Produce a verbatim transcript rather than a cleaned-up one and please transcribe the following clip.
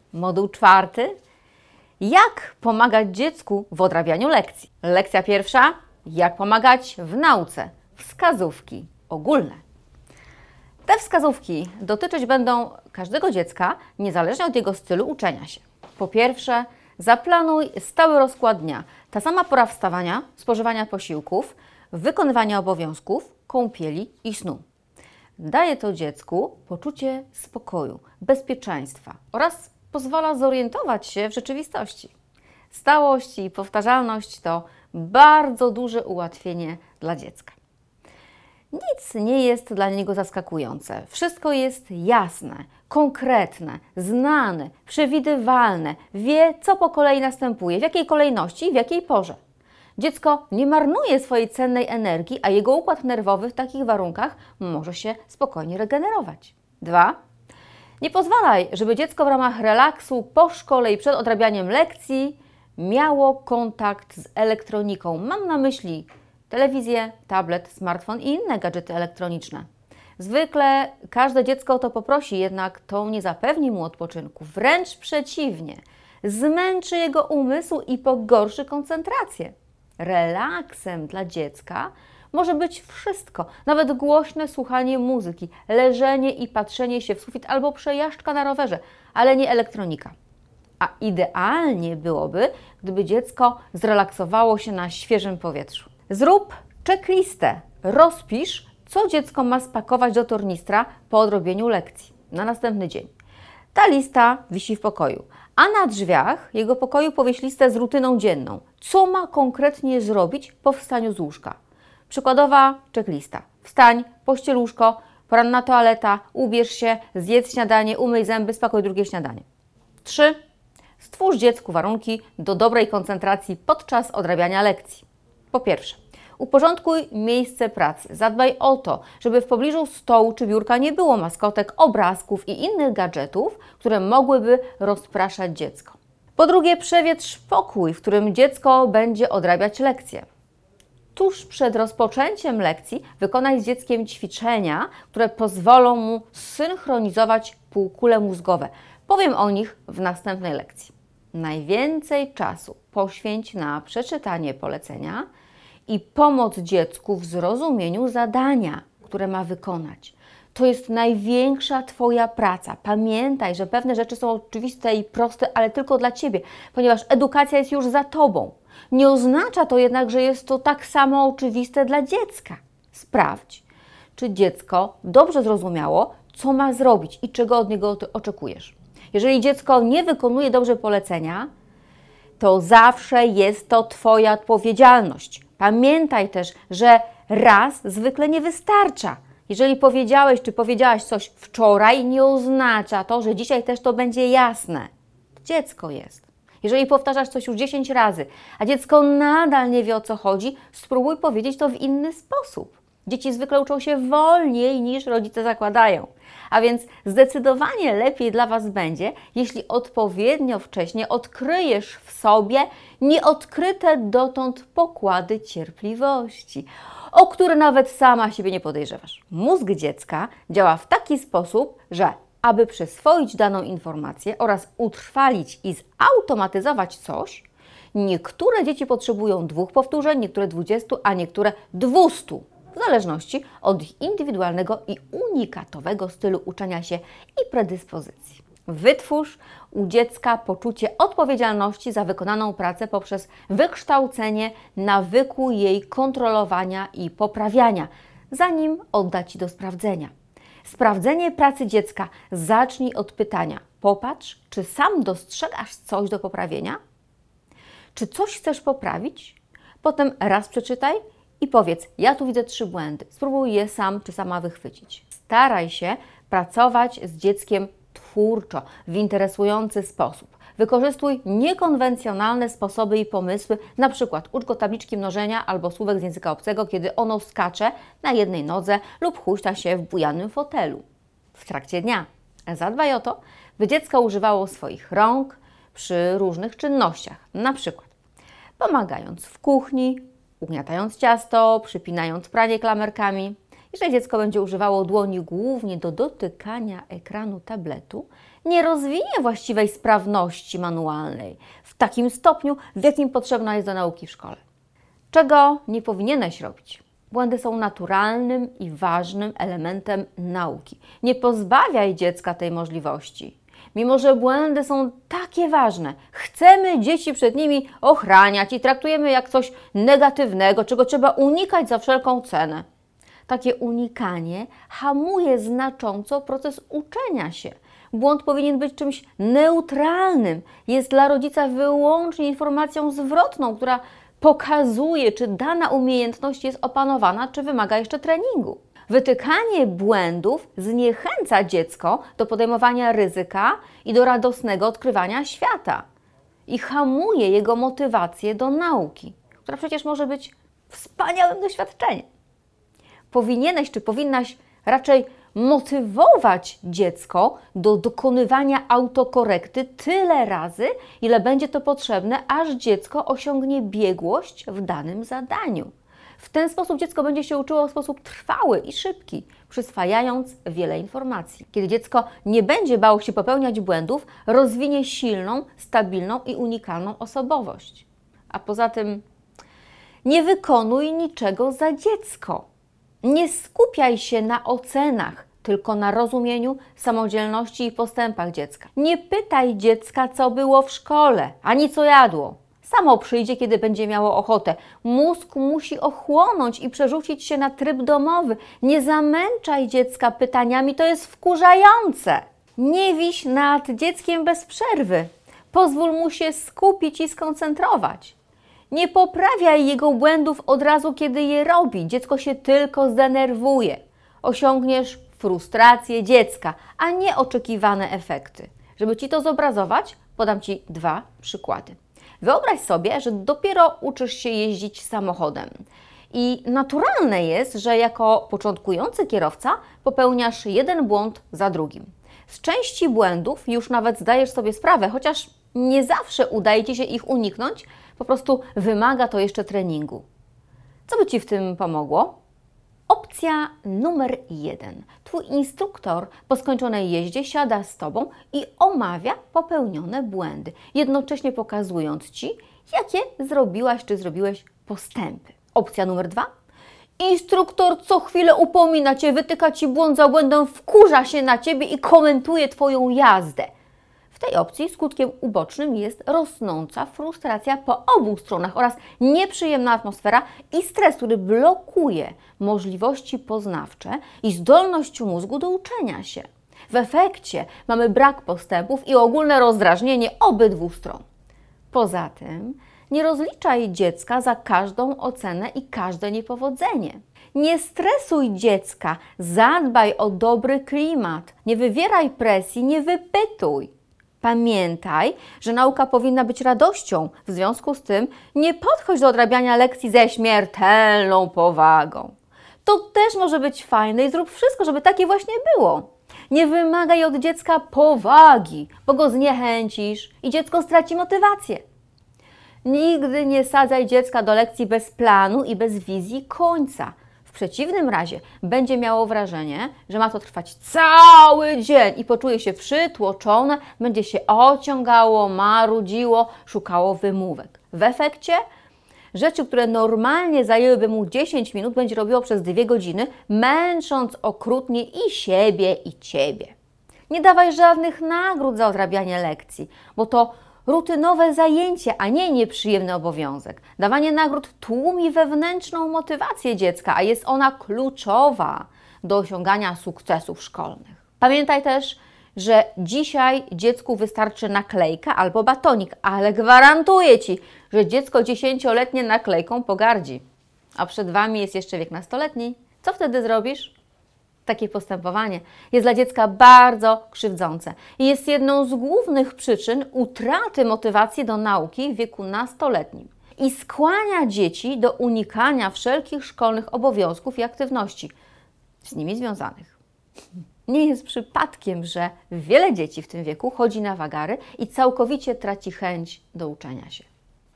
Moduł czwarty. Jak pomagać dziecku w odrabianiu lekcji? Lekcja pierwsza. Jak pomagać w nauce? Wskazówki ogólne. Te wskazówki dotyczyć będą każdego dziecka, niezależnie od jego stylu uczenia się. Po pierwsze, zaplanuj stały rozkład dnia. Ta sama pora wstawania, spożywania posiłków, wykonywania obowiązków, kąpieli i snu. Daje to dziecku poczucie spokoju, bezpieczeństwa oraz pozwala zorientować się w rzeczywistości. Stałość i powtarzalność to bardzo duże ułatwienie dla dziecka. Nic nie jest dla niego zaskakujące. Wszystko jest jasne, konkretne, znane, przewidywalne. Wie, co po kolei następuje, w jakiej kolejności i w jakiej porze. Dziecko nie marnuje swojej cennej energii, a jego układ nerwowy w takich warunkach może się spokojnie regenerować. Dwa. Nie pozwalaj, żeby dziecko w ramach relaksu po szkole i przed odrabianiem lekcji miało kontakt z elektroniką. Mam na myśli telewizję, tablet, smartfon i inne gadżety elektroniczne. Zwykle każde dziecko o to poprosi, jednak to nie zapewni mu odpoczynku. Wręcz przeciwnie, zmęczy jego umysł i pogorszy koncentrację. Relaksem dla dziecka może być wszystko, nawet głośne słuchanie muzyki, leżenie i patrzenie się w sufit albo przejażdżka na rowerze, ale nie elektronika. A idealnie byłoby, gdyby dziecko zrelaksowało się na świeżym powietrzu. Zrób checklistę, rozpisz, co dziecko ma spakować do tornistra po odrobieniu lekcji na następny dzień. Ta lista wisi w pokoju, a na drzwiach jego pokoju powieś listę z rutyną dzienną. Co ma konkretnie zrobić po wstaniu z łóżka? Przykładowa checklista. Wstań, pościel łóżko, poranna toaleta, ubierz się, zjedz śniadanie, umyj zęby, spakuj drugie śniadanie. trzy. Stwórz dziecku warunki do dobrej koncentracji podczas odrabiania lekcji. Po pierwsze, uporządkuj miejsce pracy. Zadbaj o to, żeby w pobliżu stołu czy biurka nie było maskotek, obrazków i innych gadżetów, które mogłyby rozpraszać dziecko. Po drugie, przewietrz pokój, w którym dziecko będzie odrabiać lekcje. Tuż przed rozpoczęciem lekcji wykonaj z dzieckiem ćwiczenia, które pozwolą mu zsynchronizować półkule mózgowe. Powiem o nich w następnej lekcji. Najwięcej czasu poświęć na przeczytanie polecenia i pomoc dziecku w zrozumieniu zadania, które ma wykonać. To jest największa Twoja praca. Pamiętaj, że pewne rzeczy są oczywiste i proste, ale tylko dla Ciebie, ponieważ edukacja jest już za Tobą. Nie oznacza to jednak, że jest to tak samo oczywiste dla dziecka. Sprawdź, czy dziecko dobrze zrozumiało, co ma zrobić i czego od niego oczekujesz. Jeżeli dziecko nie wykonuje dobrze polecenia, to zawsze jest to Twoja odpowiedzialność. Pamiętaj też, że raz zwykle nie wystarcza. Jeżeli powiedziałeś czy powiedziałaś coś wczoraj, nie oznacza to, że dzisiaj też to będzie jasne. Dziecko jest. Jeżeli powtarzasz coś już dziesięć razy, a dziecko nadal nie wie, o co chodzi, spróbuj powiedzieć to w inny sposób. Dzieci zwykle uczą się wolniej niż rodzice zakładają. A więc zdecydowanie lepiej dla Was będzie, jeśli odpowiednio wcześnie odkryjesz w sobie nieodkryte dotąd pokłady cierpliwości, o które nawet sama siebie nie podejrzewasz. Mózg dziecka działa w taki sposób, że aby przyswoić daną informację oraz utrwalić i zautomatyzować coś, niektóre dzieci potrzebują dwóch powtórzeń, niektóre dwudziestu, a niektóre dwustu. W zależności od ich indywidualnego i unikatowego stylu uczenia się i predyspozycji. Wytwórz u dziecka poczucie odpowiedzialności za wykonaną pracę poprzez wykształcenie nawyku jej kontrolowania i poprawiania, zanim odda Ci do sprawdzenia. Sprawdzenie pracy dziecka zacznij od pytania: popatrz, czy sam dostrzegasz coś do poprawienia? Czy coś chcesz poprawić? Potem raz przeczytaj i powiedz: ja tu widzę trzy błędy, spróbuj je sam czy sama wychwycić. Staraj się pracować z dzieckiem twórczo, w interesujący sposób. Wykorzystuj niekonwencjonalne sposoby i pomysły, na przykład ucz go tabliczki mnożenia albo słówek z języka obcego, kiedy ono skacze na jednej nodze lub huśta się w bujanym fotelu w trakcie dnia. Zadbaj o to, by dziecko używało swoich rąk przy różnych czynnościach, na przykład pomagając w kuchni, ugniatając ciasto, przypinając pranie klamerkami. Jeżeli dziecko będzie używało dłoni głównie do dotykania ekranu tabletu, nie rozwinie właściwej sprawności manualnej w takim stopniu, w jakim potrzebna jest do nauki w szkole. Czego nie powinieneś robić? Błędy są naturalnym i ważnym elementem nauki. Nie pozbawiaj dziecka tej możliwości. Mimo że błędy są takie ważne, chcemy dzieci przed nimi ochraniać i traktujemy jak coś negatywnego, czego trzeba unikać za wszelką cenę. Takie unikanie hamuje znacząco proces uczenia się. Błąd powinien być czymś neutralnym. Jest dla rodzica wyłącznie informacją zwrotną, która pokazuje, czy dana umiejętność jest opanowana, czy wymaga jeszcze treningu. Wytykanie błędów zniechęca dziecko do podejmowania ryzyka i do radosnego odkrywania świata i hamuje jego motywację do nauki, która przecież może być wspaniałym doświadczeniem. Powinieneś czy powinnaś raczej motywować dziecko do dokonywania autokorekty tyle razy, ile będzie to potrzebne, aż dziecko osiągnie biegłość w danym zadaniu. W ten sposób dziecko będzie się uczyło w sposób trwały i szybki, przyswajając wiele informacji. Kiedy dziecko nie będzie bało się popełniać błędów, rozwinie silną, stabilną i unikalną osobowość. A poza tym nie wykonuj niczego za dziecko. Nie skupiaj się na ocenach, tylko na rozumieniu, samodzielności i postępach dziecka. Nie pytaj dziecka, co było w szkole, ani co jadło. Samo przyjdzie, kiedy będzie miało ochotę. Mózg musi ochłonąć i przerzucić się na tryb domowy. Nie zamęczaj dziecka pytaniami, to jest wkurzające. Nie wiś nad dzieckiem bez przerwy. Pozwól mu się skupić i skoncentrować. Nie poprawiaj jego błędów od razu, kiedy je robi. Dziecko się tylko zdenerwuje. Osiągniesz frustrację dziecka, a nie oczekiwane efekty. Żeby Ci to zobrazować, podam Ci dwa przykłady. Wyobraź sobie, że dopiero uczysz się jeździć samochodem i naturalne jest, że jako początkujący kierowca popełniasz jeden błąd za drugim. Z części błędów już nawet zdajesz sobie sprawę, chociaż nie zawsze udaje Ci się ich uniknąć, po prostu wymaga to jeszcze treningu. Co by Ci w tym pomogło? Opcja numer jeden. Twój instruktor po skończonej jeździe siada z Tobą i omawia popełnione błędy, jednocześnie pokazując Ci, jakie zrobiłaś czy zrobiłeś postępy. Opcja numer dwa. Instruktor co chwilę upomina Cię, wytyka Ci błąd za błędem, wkurza się na Ciebie i komentuje Twoją jazdę. W tej opcji skutkiem ubocznym jest rosnąca frustracja po obu stronach oraz nieprzyjemna atmosfera i stres, który blokuje możliwości poznawcze i zdolność mózgu do uczenia się. W efekcie mamy brak postępów i ogólne rozdrażnienie obydwu stron. Poza tym nie rozliczaj dziecka za każdą ocenę i każde niepowodzenie. Nie stresuj dziecka, zadbaj o dobry klimat, nie wywieraj presji, nie wypytuj. Pamiętaj, że nauka powinna być radością, w związku z tym nie podchodź do odrabiania lekcji ze śmiertelną powagą. To też może być fajne i zrób wszystko, żeby takie właśnie było. Nie wymagaj od dziecka powagi, bo go zniechęcisz i dziecko straci motywację. Nigdy nie sadzaj dziecka do lekcji bez planu i bez wizji końca. W przeciwnym razie będzie miało wrażenie, że ma to trwać cały dzień i poczuje się przytłoczone, będzie się ociągało, marudziło, szukało wymówek. W efekcie rzeczy, które normalnie zajęłyby mu dziesięć minut, będzie robiło przez dwie godziny, męcząc okrutnie i siebie, i Ciebie. Nie dawaj żadnych nagród za odrabianie lekcji, bo to rutynowe zajęcie, a nie nieprzyjemny obowiązek. Dawanie nagród tłumi wewnętrzną motywację dziecka, a jest ona kluczowa do osiągania sukcesów szkolnych. Pamiętaj też, że dzisiaj dziecku wystarczy naklejka albo batonik, ale gwarantuję Ci, że dziecko dziesięcioletnie naklejką pogardzi. A przed Wami jest jeszcze wiek nastoletni. Co wtedy zrobisz? Takie postępowanie jest dla dziecka bardzo krzywdzące i jest jedną z głównych przyczyn utraty motywacji do nauki w wieku nastoletnim i skłania dzieci do unikania wszelkich szkolnych obowiązków i aktywności z nimi związanych. Nie jest przypadkiem, że wiele dzieci w tym wieku chodzi na wagary i całkowicie traci chęć do uczenia się.